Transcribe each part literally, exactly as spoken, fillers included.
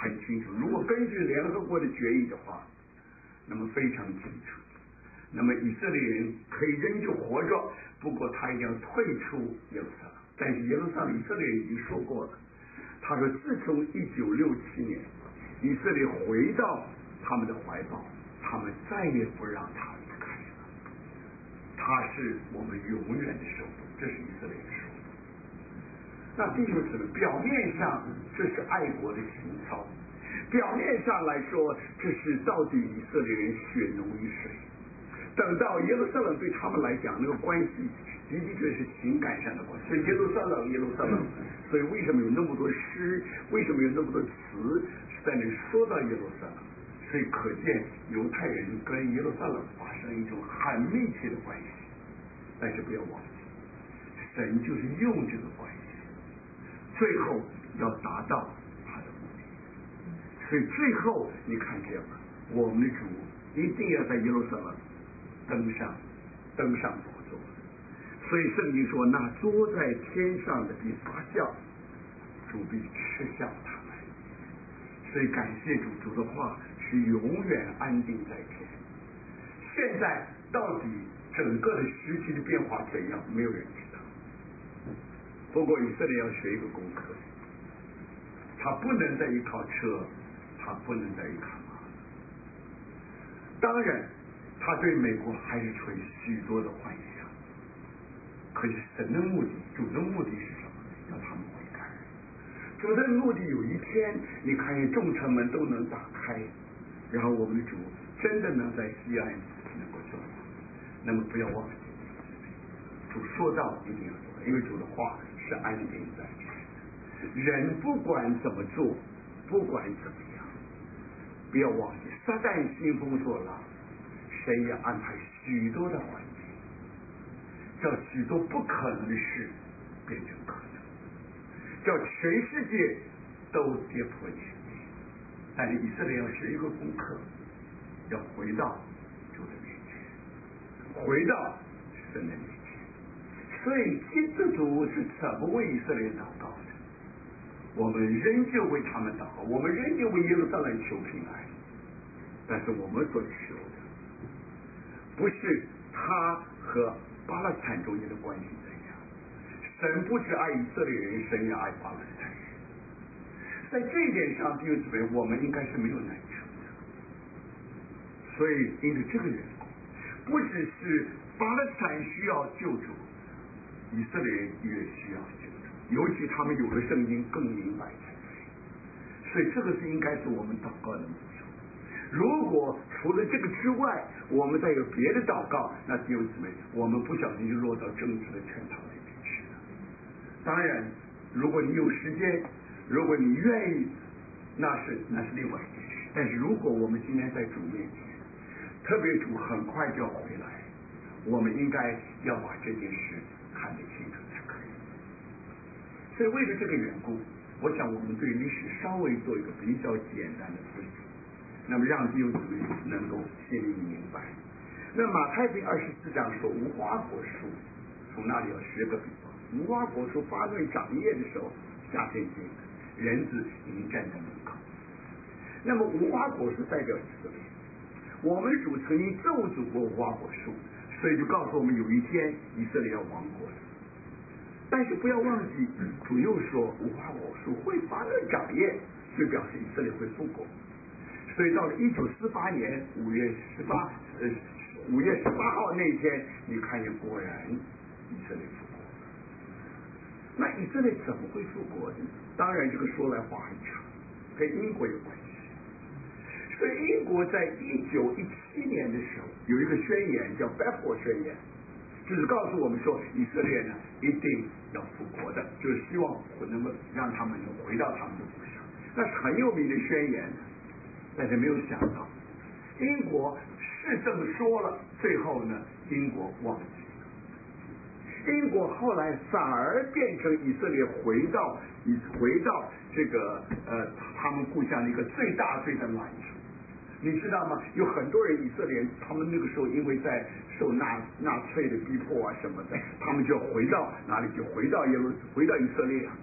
很清楚。如果根据联合国的决议的话，那么非常清楚。那么以色列人可以仍旧活着，不过他一定要退出耶路撒冷。但是耶路撒冷以色列人已经说过了，他说自从一九六七年以色列回到他们的怀抱，他们再也不让他离开了。他是我们永远的首都，这是以色列人说的。那弟兄姊妹，表面上这是爱国的情操，表面上来说这是到底以色列人血浓于水。等到耶路撒冷对他们来讲，那个关系的的确是情感上的关系。所以耶路撒冷，耶路撒冷，所以为什么有那么多诗，为什么有那么多词是在那说到耶路撒冷？所以可见犹太人跟耶路撒冷发生一种很密切的关系。但是不要忘记，神就是用这个关系，最后要达到他的目的。所以最后你看见了，我们的主一定要在耶路撒冷登上登上宝座。所以圣经说，那坐在天上的必发笑，主必嗤笑他们。所以感谢主，主的话是永远安定在天。现在到底整个的时期的变化怎样，没有人知道。不过以色列要学一个功课，他不能再依靠车，他不能再依靠马。当然他对美国还是存许多的幻想，可是神的目的，主的目的是什么？要他们悔改。主的目的有一天你看见众城门都能打开，然后我们的主真的能在西安能够做到。那么不要忘记，主说到一定要做，因为主的话是安定在天。人不管怎么做，不管怎么样，不要忘记撒旦兴风作浪，神也安排许多的环境，叫许多不可能的事变成可能，叫全世界都跌破眼镜。但是以色列要学一个功课，要回到主的面前，回到神的面前。所以基督徒是怎么为以色列祷告的？我们仍旧为他们祷告，我们仍旧为耶路撒冷求平安。但是我们所求的不是他和巴勒斯坦中间的关系怎样，神不只爱以色列人，神也爱巴勒斯坦人。在这一点上，弟兄姊妹，我们应该是没有难处的。所以因为这个缘故，不只是巴勒斯坦需要救主，以色列人也需要救主，尤其他们有了圣经更明白才对。所以这个是应该是我们祷告的目标。如果除了这个之外，我们再有别的祷告，那弟兄姊妹，我们不小心就落到政治的圈套里面去了。当然，如果你有时间，如果你愿意，那是那是另外一件事。但是如果我们今天在主面前，特别主很快就要回来，我们应该要把这件事看得清楚才可以。所以为了这个缘故，我想我们对历史稍微做一个比较简单的分析，那么让弟兄姊妹能够心里明白。那马太福音二十四章说无花果树，从那里要学个比方。无花果树发嫩长叶的时候，夏天近了，人子已经站在门口。那么无花果树代表以色列，我们主曾经咒诅过无花果树，所以就告诉我们有一天以色列要亡国了。但是不要忘记，主又说无花果树会发嫩长叶，就表示以色列会复国。所以到了一九四八年五月十八呃五月十八号那一天，你看见果然以色列复国。那以色列怎么会复国呢？当然这个说来话很长，跟英国有关系。所以英国在一九一七年的时候有一个宣言叫拜佛宣言，就是告诉我们说以色列呢一定要复国的，就是希望能够让他们能回到他们的故乡。那是很有名的宣言，但是没有想到英国是这么说了，最后呢英国忘记了。英国后来反而变成以色列回到以回到这个呃他们故乡的一个最大最的难处。你知道吗？有很多人以色列人，他们那个时候因为在受纳纳粹的逼迫啊什么的，他们就回到哪里？就回到耶路回到以色列啊。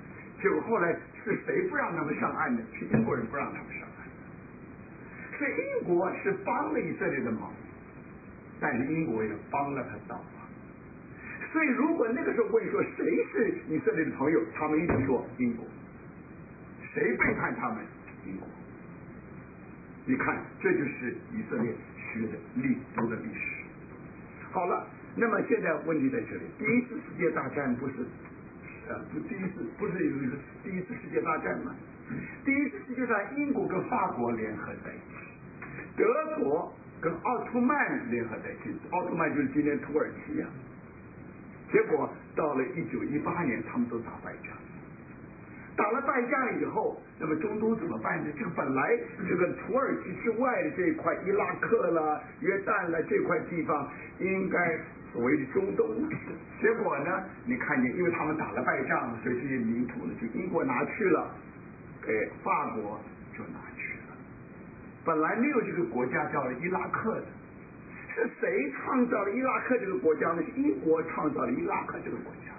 结果后来是谁不让他们上岸的？是英国人不让他们上岸。所以英国是帮了以色列的忙，但是英国也帮了他倒忙。所以如果那个时候问说谁是以色列的朋友，他们一定说英国。谁背叛他们？英国。你看，这就是以色列学的历读的历史。好了，那么现在问题在这里，第一次世界大战不是呃不第一次不是有一个第一次世界大战吗？第一次世界大战，英国跟法国联合在一起，德国跟奥特曼联合在一起，奥特曼就是今天土耳其呀、啊。结果到了一九一八年，他们都打败仗。打了败仗以后，那么中东怎么办呢？这个本来这个土耳其之外的这一块伊拉克了、约旦了这块地方，应该所谓的中东。结果呢，你看见，因为他们打了败仗，所以这些领土呢就英国拿去了，给法国就拿去了。本来没有这个国家叫伊拉克的，是谁创造了伊拉克这个国家呢？是英国创造了伊拉克这个国家。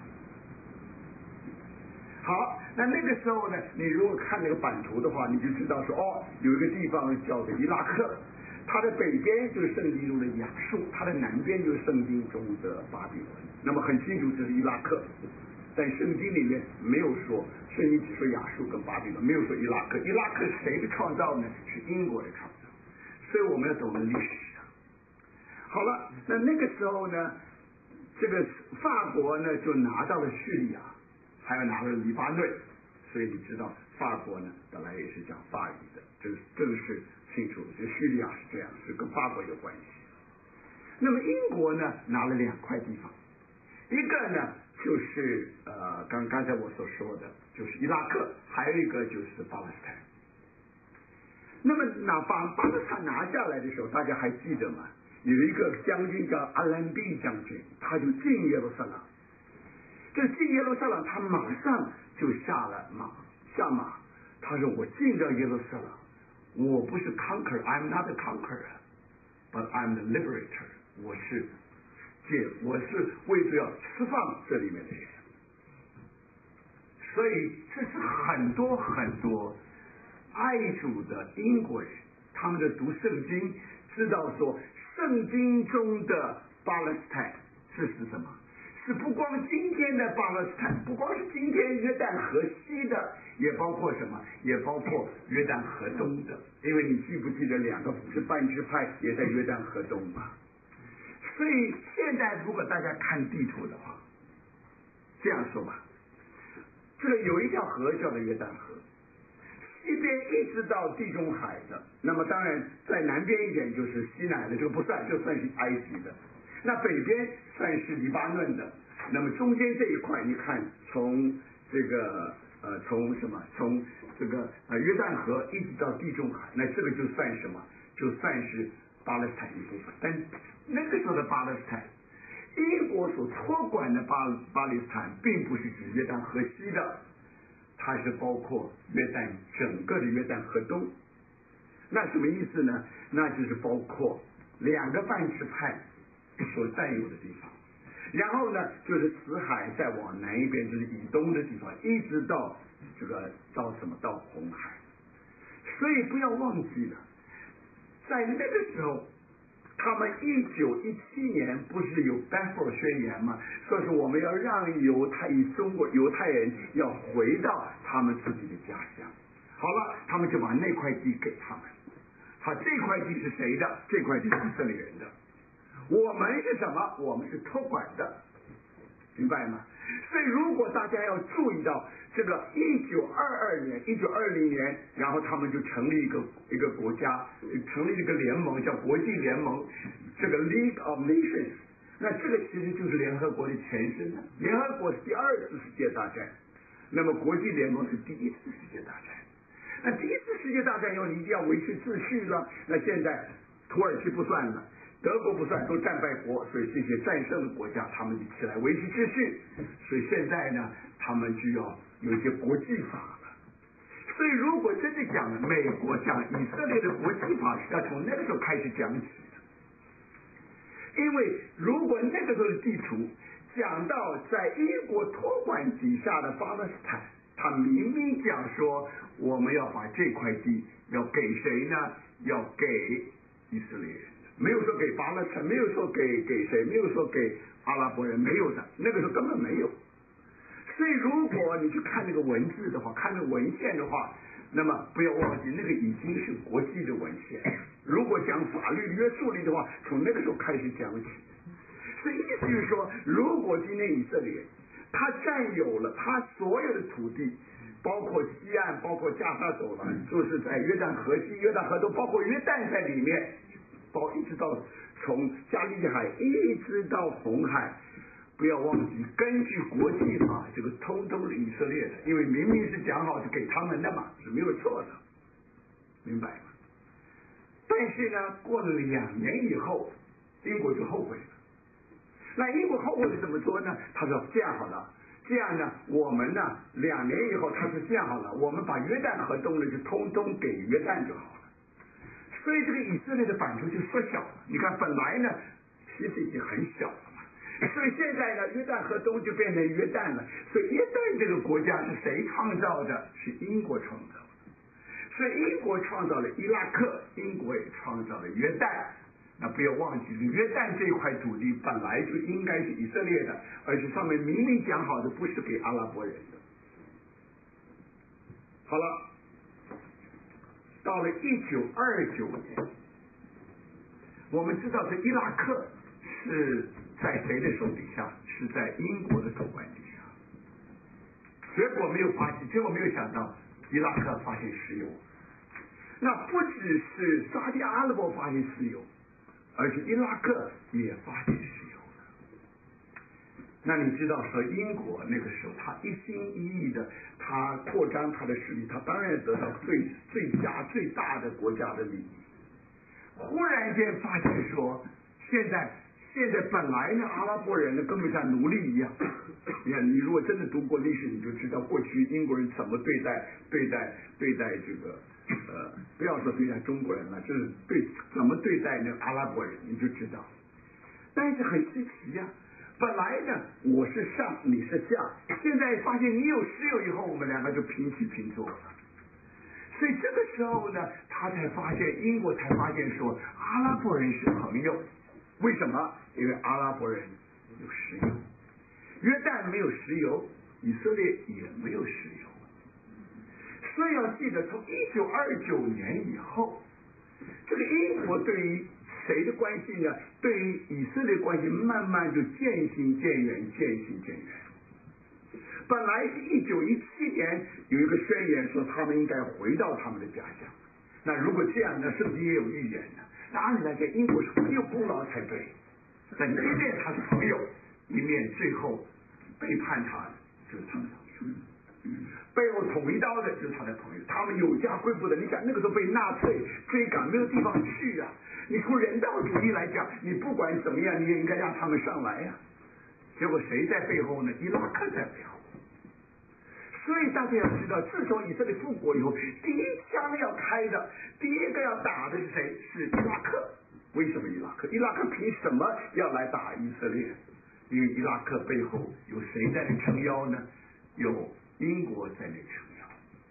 好，那那个时候呢，你如果看那个版图的话，你就知道说，哦，有一个地方叫做伊拉克，它的北边就是圣经中的亚述，它的南边就是圣经中的巴比伦。那么很清楚这是伊拉克，但圣经里面没有说，圣经只说亚述跟巴比伦，没有说伊拉克。伊拉克谁的创造呢？是英国的创造。所以我们要懂得历史啊。好了，那那个时候呢，这个法国呢就拿到了叙利亚。还有拿了黎巴嫩，所以你知道法国呢本来也是讲法语的，这个这个是清楚的。就叙利亚是这样，是跟法国有关系。那么英国呢拿了两块地方，一个呢就是呃刚刚才我所说的，就是伊拉克，还有一个就是巴勒斯坦。那么拿把巴勒斯坦拿下来的时候，大家还记得吗？有一个将军叫阿兰毕将军，他就进耶路撒冷。这进耶路撒冷，他马上就下了马，下马。他说：“我进到耶路撒冷，我不是 conqueror, I'm not a conqueror, but I'm the liberator。我是解，我是为了要释放这里面的人。所以这是很多很多爱主的英国人，他们的读圣经，知道说圣经中的巴勒斯坦这是什么？”是不光今天的巴勒斯坦，不光是今天约旦河西的，也包括什么？也包括约旦河东的。因为你记不记得两个是半支派也在约旦河东嘛？所以现在如果大家看地图的话，这样说吧，这个有一条河叫做约旦河，西边一直到地中海的，那么当然在南边一点就是西乃的，这个不算，就算是埃及的。那北边算是黎巴嫩的，那么中间这一块，你看从这个呃从什么从这个呃约旦河一直到地中海，那这个就算什么？就算是巴勒斯坦一部分。但那个时候的巴勒斯坦，英国所托管的巴巴勒斯坦，并不是指约旦河西的，它是包括约旦整个的约旦河东。那什么意思呢？那就是包括两个半支派所占有的地方，然后呢，就是死海再往南一边，就是以东的地方，一直到这个到什么到红海。所以不要忘记了，在那个时候，他们一九一七年不是有 Balfour 宣言吗？说是我们要让犹太以中国犹太人要回到他们自己的家乡。好了，他们就把那块地给他们。好，这块地是谁的？这块地是以色列人的。我们是什么？我们是托管的，明白吗？所以如果大家要注意到这个一九二二年、一九二零年，然后他们就成立一个一个国家，成立一个联盟，叫国际联盟，这个 League of Nations。那这个其实就是联合国的前身呢。联合国是第二次世界大战，那么国际联盟是第一次世界大战。那第一次世界大战以后，你一定要维持秩序了。那现在土耳其不算了。德国不算，都战败国，所以这些战胜的国家他们就起来维持秩序，所以现在呢，他们就要有一些国际法了。所以如果真的讲美国讲以色列的国际法，是要从那个时候开始讲起的。因为如果那个时候的地图讲到在英国托管底下的巴勒斯坦，他他明明讲说我们要把这块地要给谁呢？要给以色列人，没有说给巴勒斯坦，没有说给给谁，没有说给阿拉伯人，没有的，那个时候根本没有。所以如果你去看那个文字的话，看那个文献的话，那么不要忘记那个已经是国际的文献。如果讲法律约束力的话，从那个时候开始讲起。所以意思就是说，如果今天以色列他占有了他所有的土地，包括西岸，包括加沙走廊，就是在约旦河西、约旦河东，包括约旦在里面，包一直到从加利海一直到红海，不要忘记，根据国际法，这个通通是以色列的，因为明明是讲好是给他们的嘛，是没有错的，明白吗？但是呢，过了两年以后，英国就后悔了。那英国后悔是怎么说呢？他说这样好了，这样呢，我们呢两年以后，他说这样好了，我们把约旦河东呢就通通给约旦就好了。所以这个以色列的版图就缩小了。你看，本来呢其实已经很小了嘛，所以现在呢约旦河东就变成约旦了。所以约旦这个国家是谁创造的？是英国创造的。所以英国创造了伊拉克，英国也创造了约旦。那不要忘记，约旦这块土地本来就应该是以色列的，而且上面明明讲好的不是给阿拉伯人的。好了，到了一九二九年，我们知道这伊拉克是在谁的手底下？是在英国的主管底下。结果没有发现，结果没有想到，伊拉克发现石油。那不只是沙特阿拉伯发现石油，而且伊拉克也发现石油了。那你知道说英国那个时候他一心一意的他扩张他的势力，他当然得到最最佳最大的国家的利益。忽然间发现说，现在现在本来呢阿拉伯人呢根本像奴隶一样。你看，你如果真的读过历史，你就知道过去英国人怎么对待对待对待这个呃，不要说对待中国人了，就是对怎么对待那个阿拉伯人，你就知道。但是很稀奇呀、啊，本来呢我是上你是下，现在发现你有石油以后，我们两个就平起平坐了。所以这个时候呢，他才发现，英国才发现说阿拉伯人是朋友。为什么？因为阿拉伯人有石油，约旦没有石油，以色列也没有石油。所以要记得，从一九二九年以后，这个英国对于谁的关系呢？对于以色列关系慢慢就渐行渐远，渐行渐远。本来是一九一七年有一个宣言说他们应该回到他们的家乡。那如果这样呢，圣经也有预言呢。那按理来讲，英国是很有功劳才对。但一面他是朋友，一面最后背叛他的就是他的朋友。背后捅一刀的就是他的朋友，他们有家归不得。你想那个时候被纳粹追赶，没有地方去啊！你从人道主义来讲，你不管怎么样，你也应该让他们上来呀、啊。结果谁在背后呢？伊拉克在背后。所以大家要知道，自从以色列复国以后，第一枪要开的，第一个要打的是谁？是伊拉克。为什么伊拉克？伊拉克凭什么要来打以色列？因为伊拉克背后有谁在那撑腰呢？有英国在那撑腰。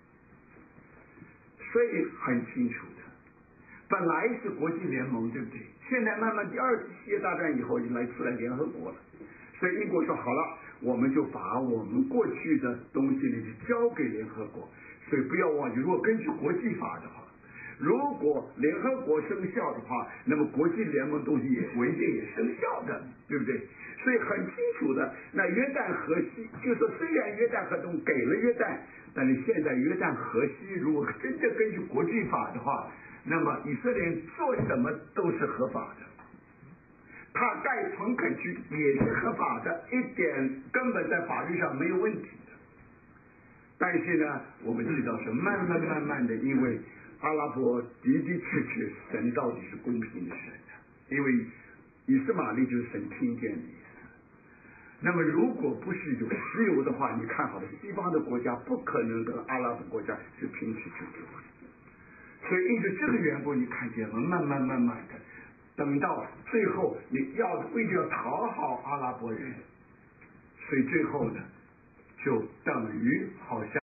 所以很清楚的，本来是国际联盟，对不对？现在慢慢第二次世界大战以后就来出来联合国了。所以英国说好了，我们就把我们过去的东西呢就交给联合国。所以不要忘记，如果根据国际法的话，如果联合国生效的话，那么国际联盟东西也文件也生效的，对不对？所以很清楚的，那约旦河西，就是说虽然约旦河东给了约旦，但是现在约旦河西如果真的根据国际法的话，那么以色列做什么都是合法的。他盖屯垦区也是合法的，一点根本在法律上没有问题的。但是呢，我们知道是慢慢慢慢的，因为阿拉伯的的确确神到底是公平的神的，因为以斯玛利就是神听见的意思。那么如果不是有石油的话，你看好了，西方的国家不可能跟阿拉伯国家是平起平坐的。所以因为这个缘故，你看见了，慢慢慢慢的。等到最后，你要为了要讨好阿拉伯人，所以最后呢，就等于好像。